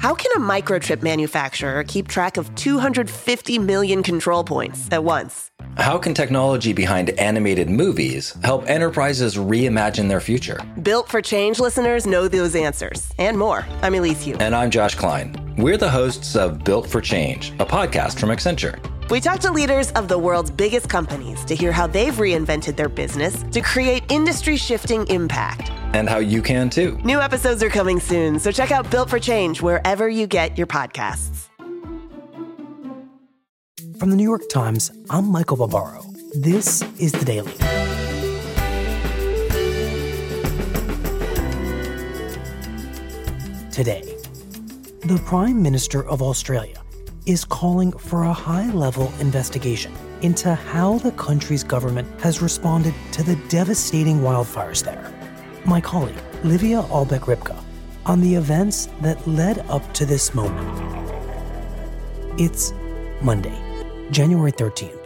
How can a microchip manufacturer keep track of 250 million control points at once? How can technology behind animated movies help enterprises reimagine their future? Built for Change listeners know those answers and more. I'm Elise Hu. And I'm Josh Klein. We're the hosts of Built for Change, a podcast from Accenture. We talk to leaders of the world's biggest companies to hear how they've reinvented their business to create industry-shifting impact. And how you can too. New episodes are coming soon, so check out Built for Change wherever you get your podcasts. From the New York Times, I'm Michael Barbaro. This is The Daily. Today, the Prime Minister of Australia is calling for a high-level investigation into how the country's government has responded to the devastating wildfires there. My colleague, Livia Albeck-Ripka, on the events that led up to this moment. It's Monday, January 13th.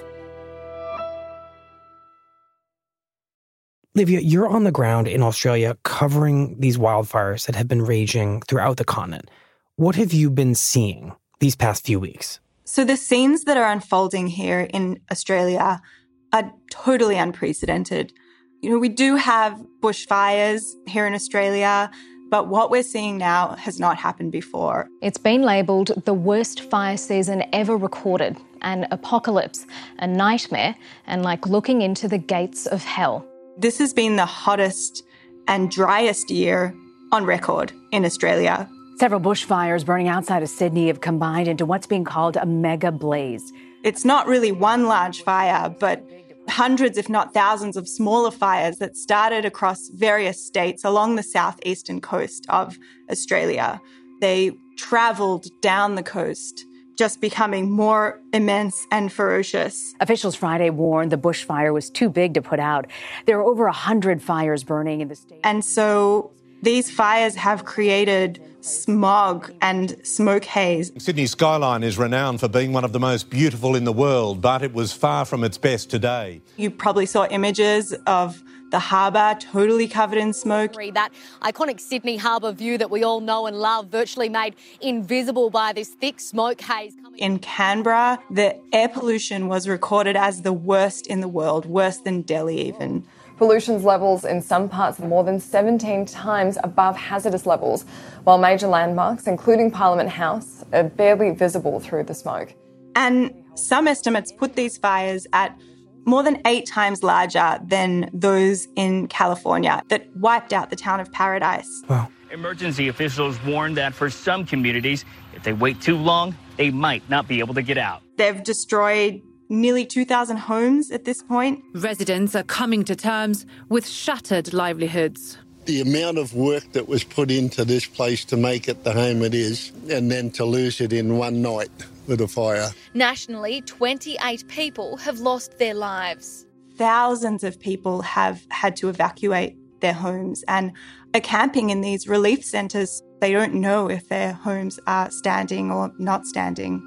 Livia, you're on the ground in Australia covering these wildfires that have been raging throughout the continent. What have you been seeing these past few weeks? So the scenes that are unfolding here in Australia are totally unprecedented. You know, we do have bushfires here in Australia, but what we're seeing now has not happened before. It's been labelled the worst fire season ever recorded, an apocalypse, a nightmare, and like looking into the gates of hell. This has been the hottest and driest year on record in Australia. Several bushfires burning outside of Sydney have combined into what's being called a mega blaze. It's not really one large fire, but hundreds, if not thousands, of smaller fires that started across various states along the southeastern coast of Australia. They travelled down the coast, just becoming more immense and ferocious. Officials Friday warned the bushfire was too big to put out. There are over 100 fires burning in the state. And so these fires have created smog and smoke haze. Sydney's skyline is renowned for being one of the most beautiful in the world, but it was far from its best today. You probably saw images of the harbour totally covered in smoke. That iconic Sydney harbour view that we all know and love, virtually made invisible by this thick smoke haze. In Canberra, the air pollution was recorded as the worst in the world, worse than Delhi even. Pollution levels in some parts are more than 17 times above hazardous levels, while major landmarks, including Parliament House, are barely visible through the smoke. And some estimates put these fires at more than 8 times larger than those in California that wiped out the town of Paradise. Wow. Emergency officials warned that for some communities, if they wait too long, they might not be able to get out. They've destroyed nearly 2,000 homes at this point. Residents are coming to terms with shattered livelihoods. The amount of work that was put into this place to make it the home it is, and then to lose it in one night with a fire. Nationally, 28 people have lost their lives. Thousands of people have had to evacuate their homes and are camping in these relief centres. They don't know if their homes are standing or not standing.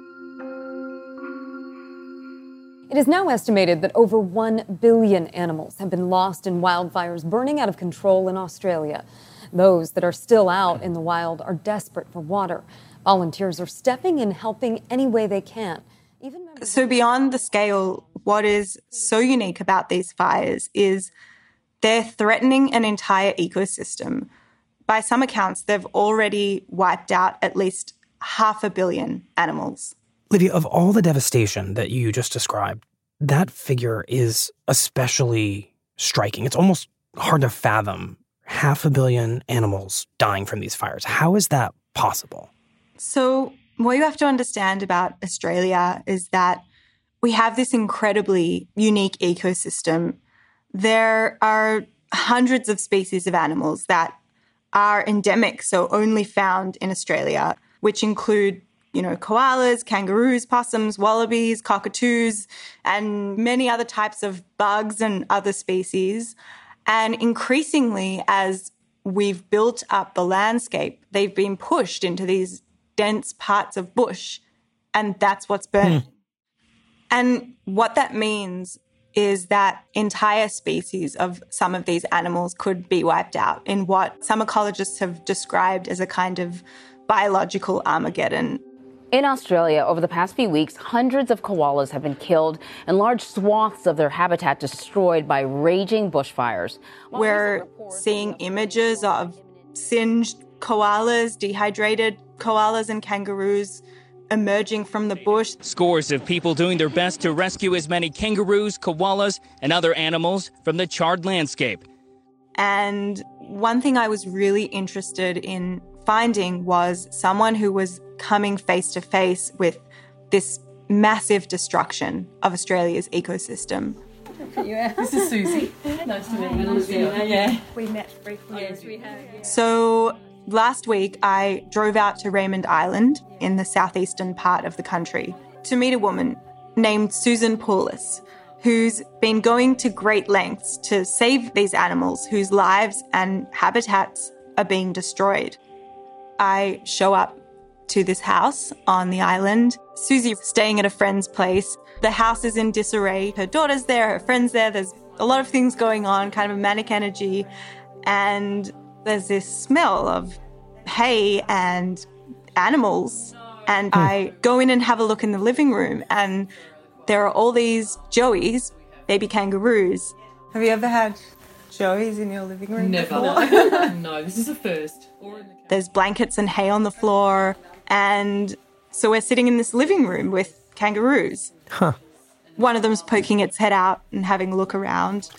It is now estimated that over 1 billion animals have been lost in wildfires burning out of control in Australia. Those that are still out in the wild are desperate for water. Volunteers are stepping in, helping any way they can. So beyond the scale, what is so unique about these fires is they're threatening an entire ecosystem. By some accounts, they've already wiped out at least 500 million animals. Livia, of all the devastation that you just described, that figure is especially striking. It's almost hard to fathom 500 million animals dying from these fires. How is that possible? So what you have to understand about Australia is that we have this incredibly unique ecosystem. There are hundreds of species of animals that are endemic, so only found in Australia, which include koalas, kangaroos, possums, wallabies, cockatoos, and many other types of bugs and other species. And increasingly, as we've built up the landscape, they've been pushed into these dense parts of bush, and that's what's burning. And what that means is that entire species of some of these animals could be wiped out in what some ecologists have described as a kind of biological Armageddon. In Australia, over the past few weeks, hundreds of koalas have been killed and large swaths of their habitat destroyed by raging bushfires. We're seeing images of singed koalas, dehydrated koalas and kangaroos emerging from the bush. Scores of people doing their best to rescue as many kangaroos, koalas, and other animals from the charred landscape. And one thing I was really interested in finding was someone who was coming face to face with this massive destruction of Australia's ecosystem. This is Susie. Nice to meet you, Olivia. Yeah. We met briefly. Yes, we have. Yeah. So last week, I drove out to Raymond Island in the southeastern part of the country to meet a woman named Susan Poulis, who's been going to great lengths to save these animals whose lives and habitats are being destroyed. I show up to this house on the island. Susie's staying at a friend's place. The house is in disarray. Her daughter's there, her friend's there. There's a lot of things going on, kind of a manic energy. And there's this smell of hay and animals. And I go in and have a look in the living room, and there are all these joeys, baby kangaroos. Have you ever had joeys in your living room Never. before? No, this is a first. There's blankets and hay on the floor. And so we're sitting in this living room with kangaroos. Huh. One of them's poking its head out and having a look around.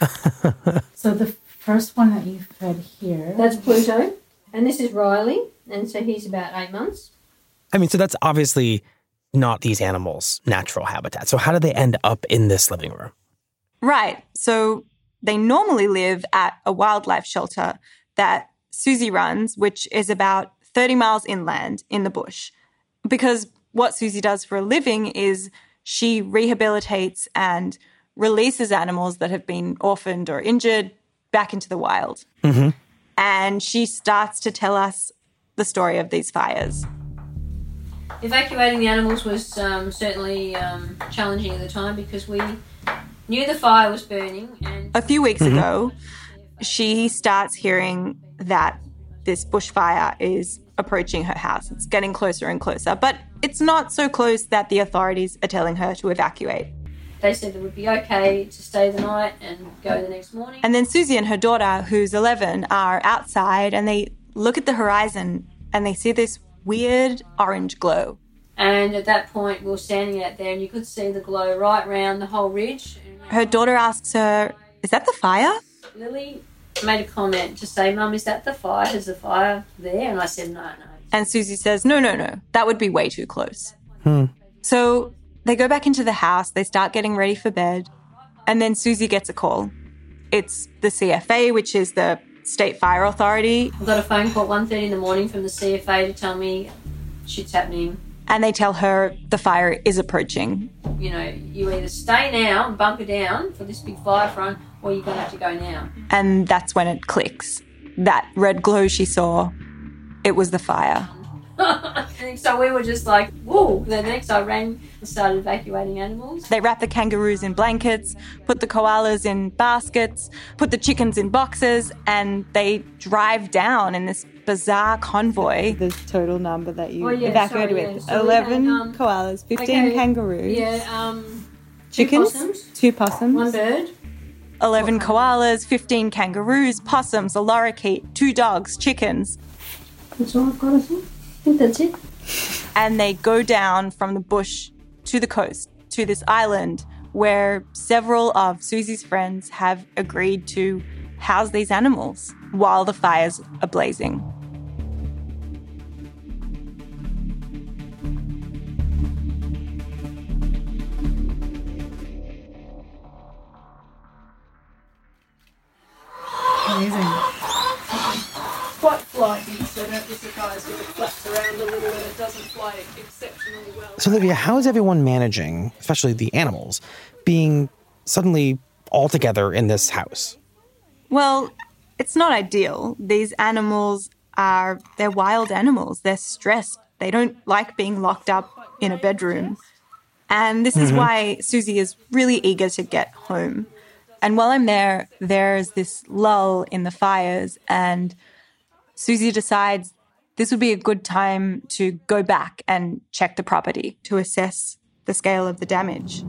So the first one that you've had here... That's Pluto. And this is Riley. And so he's about 8 months. I mean, so that's obviously not these animals' natural habitat. So how do they end up in this living room? Right. So they normally live at a wildlife shelter that Susie runs, which is about 30 miles inland in the bush. Because what Susie does for a living is she rehabilitates and releases animals that have been orphaned or injured back into the wild. Mm-hmm. And she starts to tell us the story of these fires. Evacuating the animals was certainly challenging at the time because we knew the fire was burning. And a few weeks ago, she starts hearing that this bushfire is approaching her house. It's getting closer and closer, but it's not so close that the authorities are telling her to evacuate. They said it would be okay to stay the night and go the next morning. And then Susie and her daughter, who's 11, are outside and they look at the horizon and they see this weird orange glow. And at that point, we were standing out there and you could see the glow right round the whole ridge. Her daughter asks her, "Is that the fire?" Lily made a comment to say, "Mum, is that the fire? Is the fire there?" And I said, no. And Susie says, no, that would be way too close. So they go back into the house, they start getting ready for bed, and then Susie gets a call. It's the CFA, which is the State Fire Authority. I got a phone call at 1:30 in the morning from the CFA to tell me shit's happening. And they tell her the fire is approaching. You know, you either stay now and bunker down for this big fire front, or you're going to have to go now. And that's when it clicks. That red glow she saw, it was the fire. And so we were just like, whoa. The next I ran and started evacuating animals. They wrap the kangaroos in blankets, put the koalas in baskets, put the chickens in boxes, and they drive down in this bizarre convoy. The total number that you evacuated with, so 11 koalas, 15 kangaroos. Yeah, chickens, 2 possums, 1 bird. 11 koalas, 15 kangaroos, possums, a lorikeet, 2 dogs, chickens. That's all I've got, I think. I think that's it. And they go down from the bush to the coast, to this island where several of Susie's friends have agreed to house these animals while the fires are blazing. Amazing. Quite flighty, so don't be surprised if it flaps around a little and it doesn't fly exceptionally well. So, Olivia, how is everyone managing, especially the animals, being suddenly all together in this house? Well, it's not ideal. These animals they're wild animals. They're stressed. They don't like being locked up in a bedroom. And this is why Susie is really eager to get home. And while I'm there, there's this lull in the fires, and Susie decides this would be a good time to go back and check the property to assess the scale of the damage.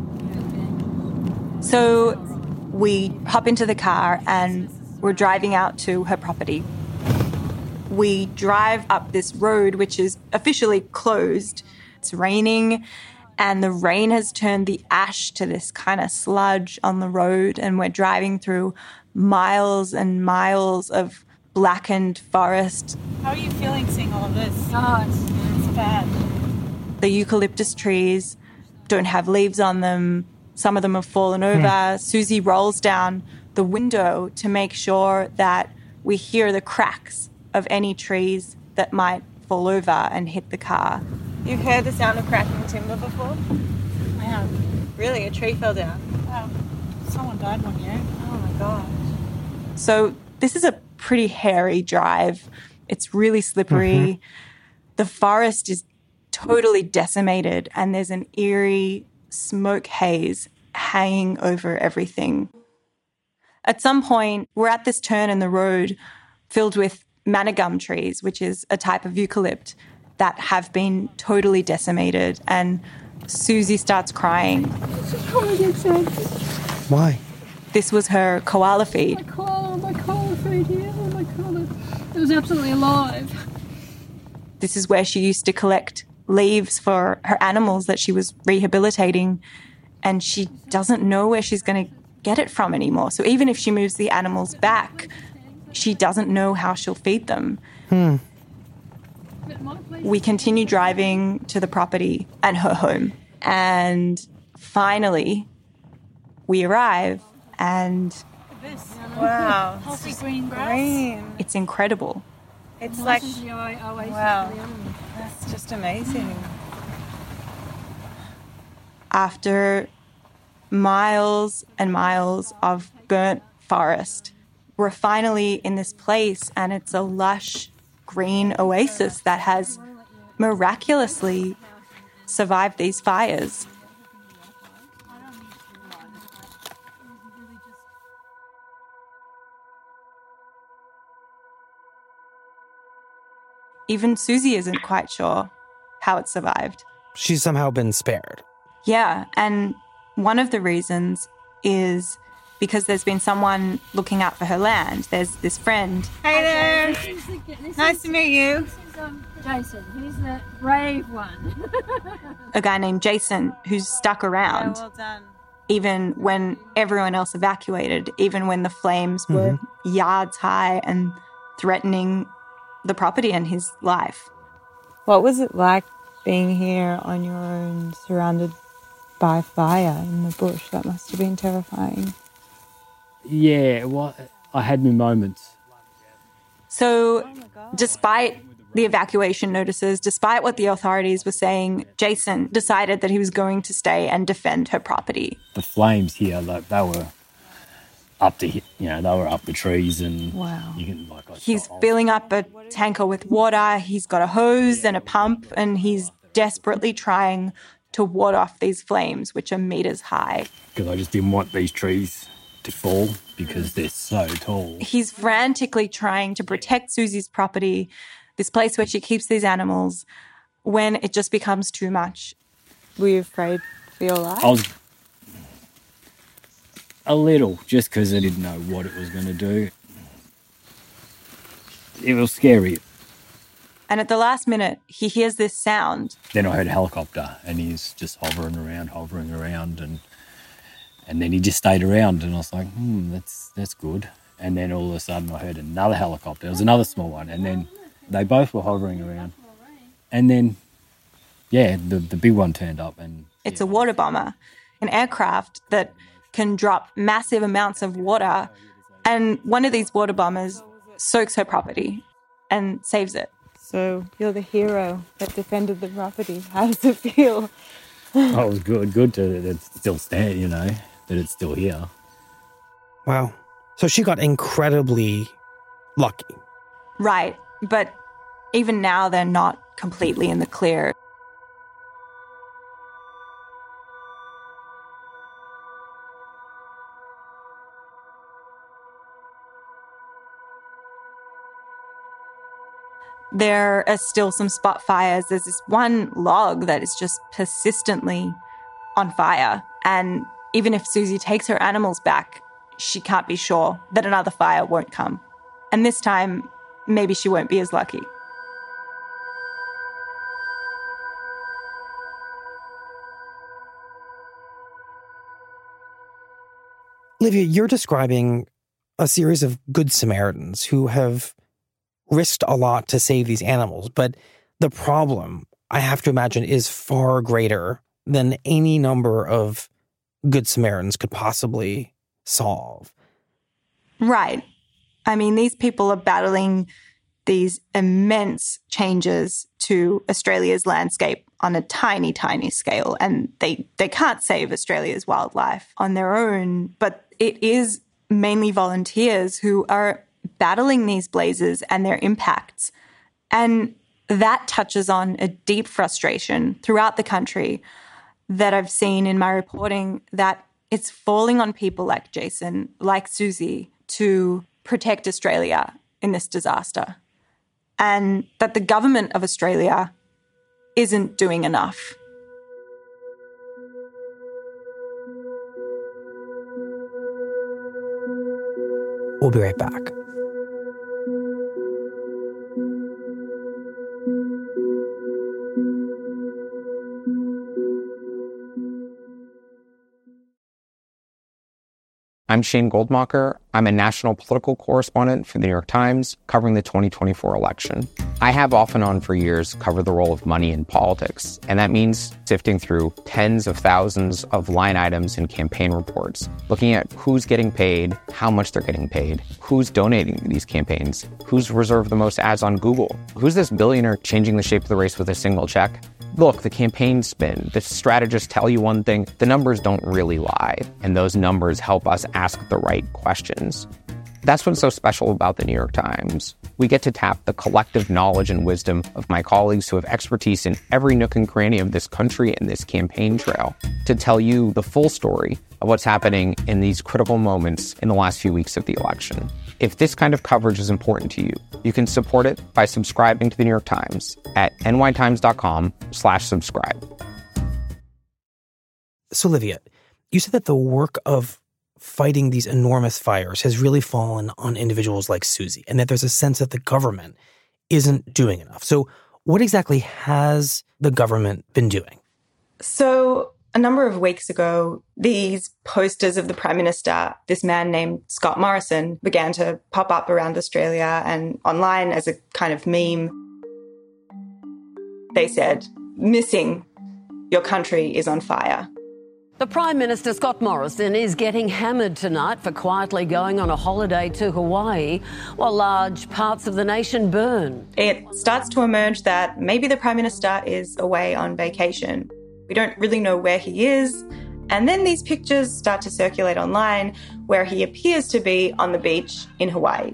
So we hop into the car and we're driving out to her property. We drive up this road, which is officially closed. It's raining, and the rain has turned the ash to this kind of sludge on the road, and we're driving through miles and miles of blackened forest. How are you feeling seeing all of this? Oh, It's bad. The eucalyptus trees don't have leaves on them. Some of them have fallen over. Susie rolls down the window to make sure that we hear the cracks of any trees that might fall over and hit the car. You've heard the sound of cracking timber before? I have. Really? A tree fell down? Someone died one year. Oh my gosh. So this is a pretty hairy drive. It's really slippery. The forest is totally decimated, and there's an eerie smoke haze hanging over everything. At some point, we're at this turn in the road filled with manigum trees, which is a type of eucalypt that have been totally decimated, and Susie starts crying. Why? This was her koala feed. My koala food here. Oh my god. It was absolutely alive. This is where she used to collect leaves for her animals that she was rehabilitating, and she doesn't know where she's going to get it from anymore. So even if she moves the animals back, she doesn't know how she'll feed them. We continue driving to the property and her home, and finally we arrive, and Wow. Healthy green grass. Green. it's incredible. It's like, Wow. wow. That's just amazing. After miles and miles of burnt forest, we're finally in this place, and it's a lush green oasis that has miraculously survived these fires. Even Susie isn't quite sure how it survived. She's somehow been spared. Yeah, and one of the reasons is because there's been someone looking out for her land. There's this friend. Hey there. Nice to meet you. This is Jason. He's the brave one. A guy named Jason who's stuck around. Well done. Even when everyone else evacuated, even when the flames were yards high and threatening the property and his life. What was it like being here on your own, surrounded by fire in the bush? That must have been terrifying. Yeah, well, I had my moments. So despite the evacuation notices, despite what the authorities were saying, Jason decided that he was going to stay and defend her property. The flames here, they were up to, they were up the trees, and wow. You can He's filling up a tanker with water, he's got a hose and a pump, and he's desperately trying to ward off these flames, which are meters high. Because I just didn't want these trees to fall because they're so tall. He's frantically trying to protect Susie's property, this place where she keeps these animals, when it just becomes too much. Were you afraid for your life? I was a little, just because I didn't know what it was going to do. It was scary. And at the last minute, he hears this sound. Then I heard a helicopter, and he's just hovering around, and then he just stayed around, and I was like, that's good. And then all of a sudden I heard another helicopter. It was another small one, and then they both were hovering around. And then, the big one turned up. And it's a water bomber, an aircraft that can drop massive amounts of water, and one of these water bombers soaks her property and saves it. So you're the hero that defended the property. How does it feel? Oh, it was good that it's still stand, that it's still here. Wow. So she got incredibly lucky. Right, but even now they're not completely in the clear. There are still some spot fires. There's this one log that is just persistently on fire. And even if Susie takes her animals back, she can't be sure that another fire won't come. And this time, maybe she won't be as lucky. Livia, you're describing a series of good Samaritans who have risked a lot to save these animals. But the problem, I have to imagine, is far greater than any number of good Samaritans could possibly solve. Right. I mean, these people are battling these immense changes to Australia's landscape on a tiny, tiny scale. And they can't save Australia's wildlife on their own. But it is mainly volunteers who are battling these blazes and their impacts. And that touches on a deep frustration throughout the country that I've seen in my reporting, that it's falling on people like Jason, like Susie, to protect Australia in this disaster. And that the government of Australia isn't doing enough. We'll be right back. I'm Shane Goldmacher. I'm a national political correspondent for the New York Times, covering the 2024 election. I have off and on for years covered the role of money in politics, and that means sifting through tens of thousands of line items in campaign reports, looking at who's getting paid, how much they're getting paid, who's donating to these campaigns, who's reserved the most ads on Google, who's this billionaire changing the shape of the race with a single check. Look, the campaign spin, the strategists tell you one thing, the numbers don't really lie, and those numbers help us ask the right questions. That's what's so special about the New York Times. We get to tap the collective knowledge and wisdom of my colleagues who have expertise in every nook and cranny of this country and this campaign trail to tell you the full story of what's happening in these critical moments in the last few weeks of the election. If this kind of coverage is important to you, you can support it by subscribing to the New York Times at nytimes.com/subscribe. So, Livia, you said that the work of fighting these enormous fires has really fallen on individuals like Susie, and that there's a sense that the government isn't doing enough. So what exactly has the government been doing? So a number of weeks ago, these posters of the Prime Minister, this man named Scott Morrison, began to pop up around Australia and online as a kind of meme. They said, "Missing, your country is on fire." The Prime Minister, Scott Morrison, is getting hammered tonight for quietly going on a holiday to Hawaii while large parts of the nation burn. It starts to emerge that maybe the Prime Minister is away on vacation. We don't really know where he is. And then these pictures start to circulate online where he appears to be on the beach in Hawaii.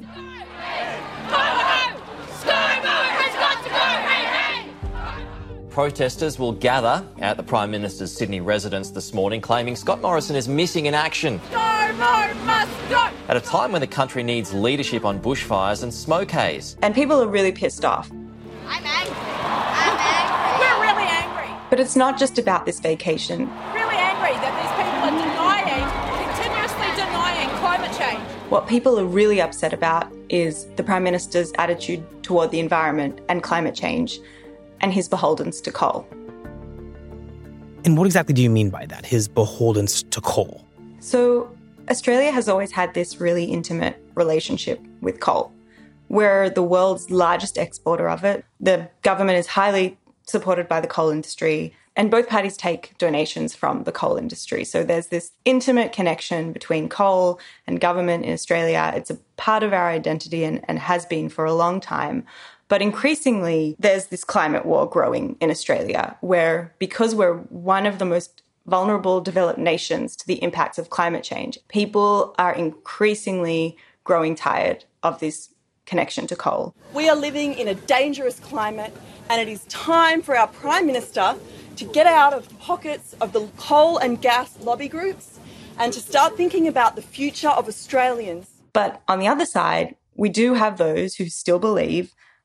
Protesters will gather at the Prime Minister's Sydney residence this morning, claiming Scott Morrison is missing in action. Go, Mo, must go! At a time when the country needs leadership on bushfires and smoke haze. And people are really pissed off. I'm angry. We're really angry. But it's not just about this vacation. Really angry that these people are continuously denying climate change. What people are really upset about is the Prime Minister's attitude toward the environment and climate change, and his beholdens to coal. And what exactly do you mean by that, his beholdens to coal? So Australia has always had this really intimate relationship with coal. We're the world's largest exporter of it. The government is highly supported by the coal industry, and both parties take donations from the coal industry. So there's this intimate connection between coal and government in Australia. It's a part of our identity and has been for a long time. But increasingly, there's this climate war growing in Australia where, because we're one of the most vulnerable developed nations to the impacts of climate change, people are increasingly growing tired of this connection to coal. We are living in a dangerous climate, and it is time for our Prime Minister to get out of the pockets of the coal and gas lobby groups and to start thinking about the future of Australians. But on the other side, we do have those who still believe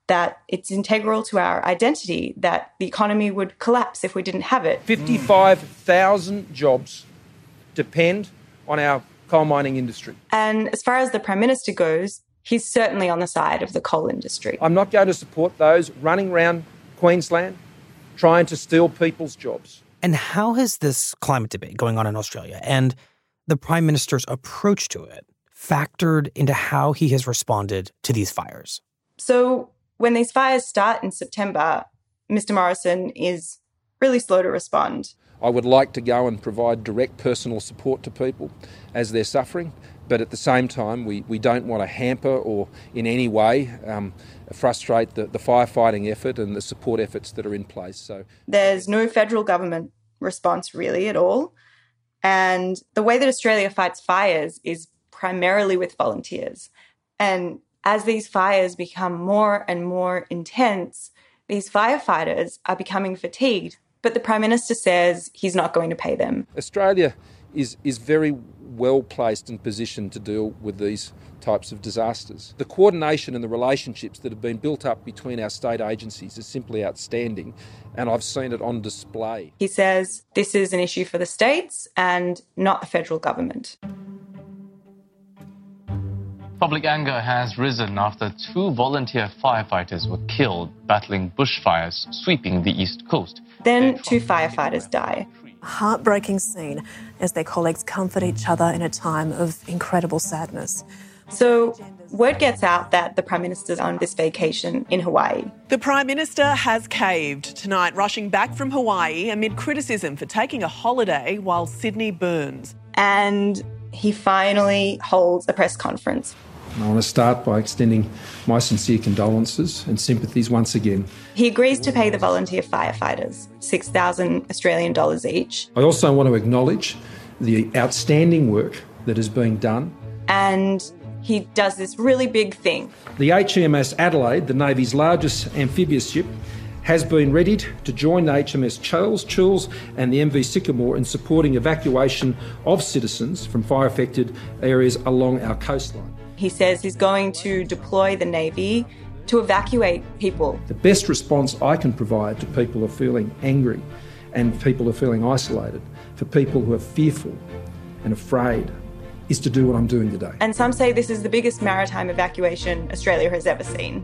that it's integral to our identity, that the economy would collapse if we didn't have it. 55,000 jobs depend on our coal mining industry. And as far as the Prime Minister goes, he's certainly on the side of the coal industry. I'm not going to support those running around Queensland trying to steal people's jobs. And how has this climate debate going on in Australia and the Prime Minister's approach to it factored into how he has responded to these fires? So when these fires start in September, Mr. Morrison is really slow to respond. I would like to go and provide direct personal support to people as they're suffering, but at the same time, we don't want to hamper or in any way frustrate the firefighting effort and the support efforts that are in place. So there's no federal government response really at all. And the way that Australia fights fires is primarily with volunteers. And as these fires become more and more intense, these firefighters are becoming fatigued. But the Prime Minister says he's not going to pay them. Australia is very well placed and positioned to deal with these types of disasters. The coordination and the relationships that have been built up between our state agencies is simply outstanding, and I've seen it on display. He says this is an issue for the states and not the federal government. Public anger has risen after 2 volunteer firefighters were killed battling bushfires sweeping the east coast. Then 2 firefighters die. A heartbreaking scene as their colleagues comfort each other in a time of incredible sadness. So word gets out that the Prime Minister's on this vacation in Hawaii. The Prime Minister has caved tonight, rushing back from Hawaii amid criticism for taking a holiday while Sydney burns. And he finally holds a press conference. I want to start by extending my sincere condolences and sympathies once again. He agrees to pay the volunteer firefighters $6,000 Australian dollars each. I also want to acknowledge the outstanding work that is being done. And he does this really big thing. The HMS Adelaide, the Navy's largest amphibious ship, has been readied to join the HMS Churls and the MV Sycamore in supporting evacuation of citizens from fire-affected areas along our coastline. He says he's going to deploy the Navy to evacuate people. The best response I can provide to people who are feeling angry and people who are feeling isolated, for people who are fearful and afraid, is to do what I'm doing today. And some say this is the biggest maritime evacuation Australia has ever seen.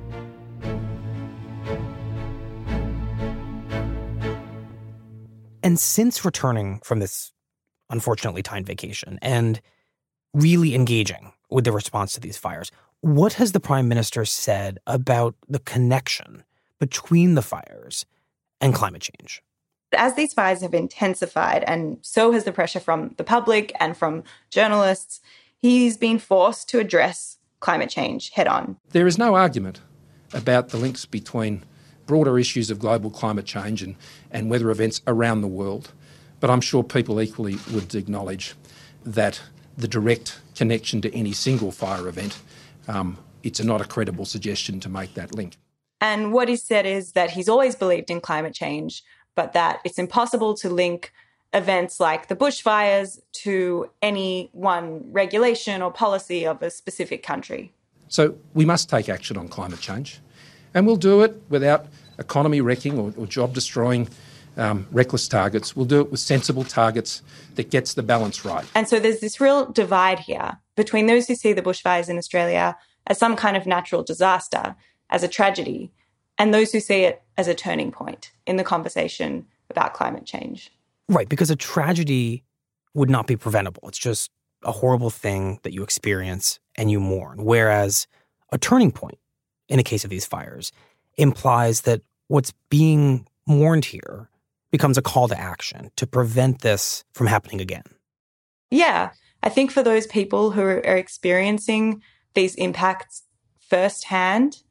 And since returning from this unfortunately timed vacation and really engaging with the response to these fires, what has the Prime Minister said about the connection between the fires and climate change? As these fires have intensified, and so has the pressure from the public and from journalists, he's been forced to address climate change head on. There is no argument about the links between broader issues of global climate change and weather events around the world, but I'm sure people equally would acknowledge that the direct connection to any single fire event, it's not a credible suggestion to make that link. And what he said is that he's always believed in climate change, but that it's impossible to link events like the bushfires to any one regulation or policy of a specific country. So we must take action on climate change, and we'll do it without economy wrecking or job destroying reckless targets. We'll do it with sensible targets that gets the balance right. And so there's this real divide here between those who see the bushfires in Australia as some kind of natural disaster, as a tragedy, and those who see it as a turning point in the conversation about climate change. Right, because a tragedy would not be preventable. It's just a horrible thing that you experience and you mourn. Whereas a turning point, in a case of these fires, implies that what's being mourned here becomes a call to action to prevent this from happening again. Yeah, I think for those people who are experiencing these impacts firsthand,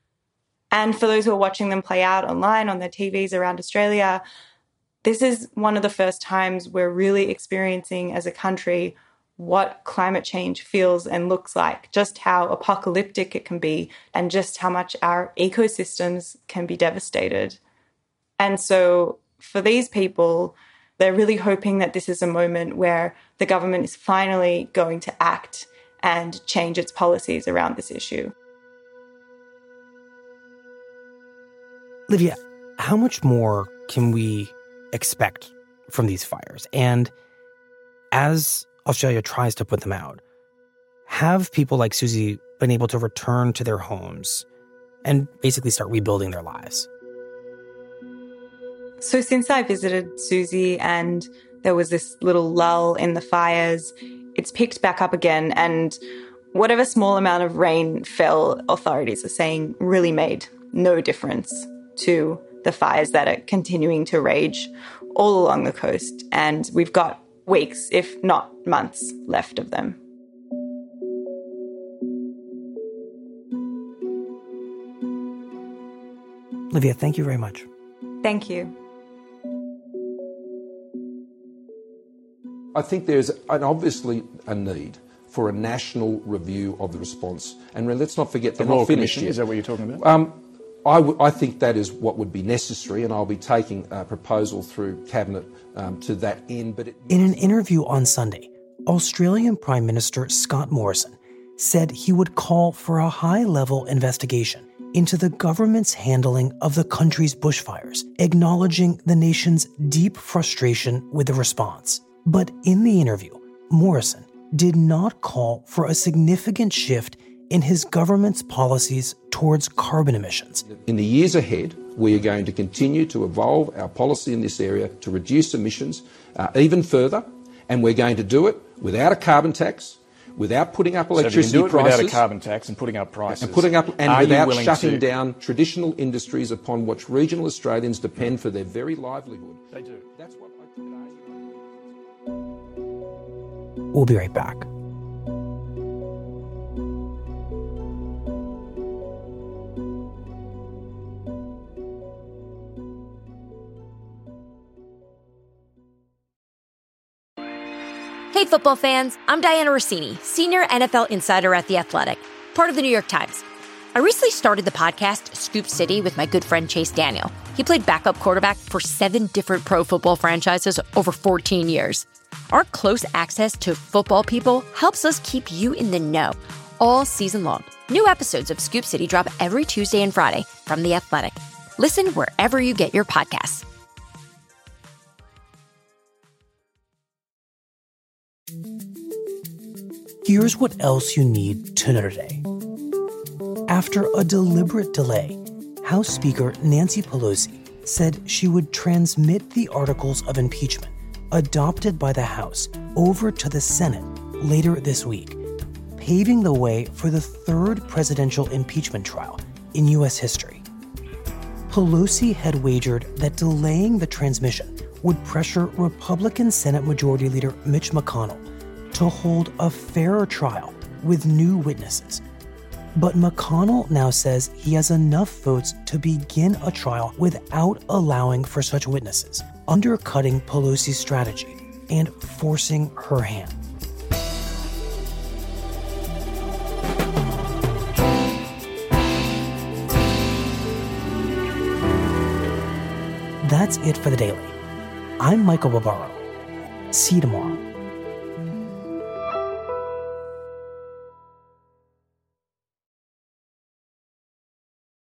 and for those who are watching them play out online on their TVs around Australia, this is one of the first times we're really experiencing as a country what climate change feels and looks like, just how apocalyptic it can be, and just how much our ecosystems can be devastated. And so for these people, they're really hoping that this is a moment where the government is finally going to act and change its policies around this issue. Livia, how much more can we expect from these fires? And as Australia tries to put them out, have people like Susie been able to return to their homes and basically start rebuilding their lives? So since I visited Susie and there was this little lull in the fires, it's picked back up again, and whatever small amount of rain fell, authorities are saying really made no difference to the fires that are continuing to rage all along the coast. And we've got weeks, if not months, left of them. Livia, thank you very much. Thank you. I think there's obviously a need for a national review of the response. And let's not forget, they're not finished yet. Is that what you're talking about? I think that is what would be necessary, and I'll be taking a proposal through Cabinet to that end. But in an interview on Sunday, Australian Prime Minister Scott Morrison said he would call for a high-level investigation into the government's handling of the country's bushfires, acknowledging the nation's deep frustration with the response. But in the interview, Morrison did not call for a significant shift in his government's policies towards carbon emissions. In the years ahead, we are going to continue to evolve our policy in this area to reduce emissions even further, and we're going to do it without a carbon tax, without putting up electricity so if you can do it prices, without a carbon tax and putting up prices, and without shutting down traditional industries upon which regional Australians depend for their very livelihood. They do. That's what We'll be right back. Hey, football fans, I'm Diana Rossini, senior NFL insider at The Athletic, part of the New York Times. I recently started the podcast Scoop City with my good friend Chase Daniel. He played backup quarterback for 7 different pro football franchises over 14 years. Our close access to football people helps us keep you in the know all season long. New episodes of Scoop City drop every Tuesday and Friday from The Athletic. Listen wherever you get your podcasts. Here's what else you need to know today. After a deliberate delay, House Speaker Nancy Pelosi said she would transmit the articles of impeachment adopted by the House over to the Senate later this week, paving the way for the 3rd presidential impeachment trial in U.S. history. Pelosi had wagered that delaying the transmission would pressure Republican Senate Majority Leader Mitch McConnell to hold a fairer trial with new witnesses. But McConnell now says he has enough votes to begin a trial without allowing for such witnesses, undercutting Pelosi's strategy and forcing her hand. That's it for The Daily. I'm Michael Barbaro. See you tomorrow.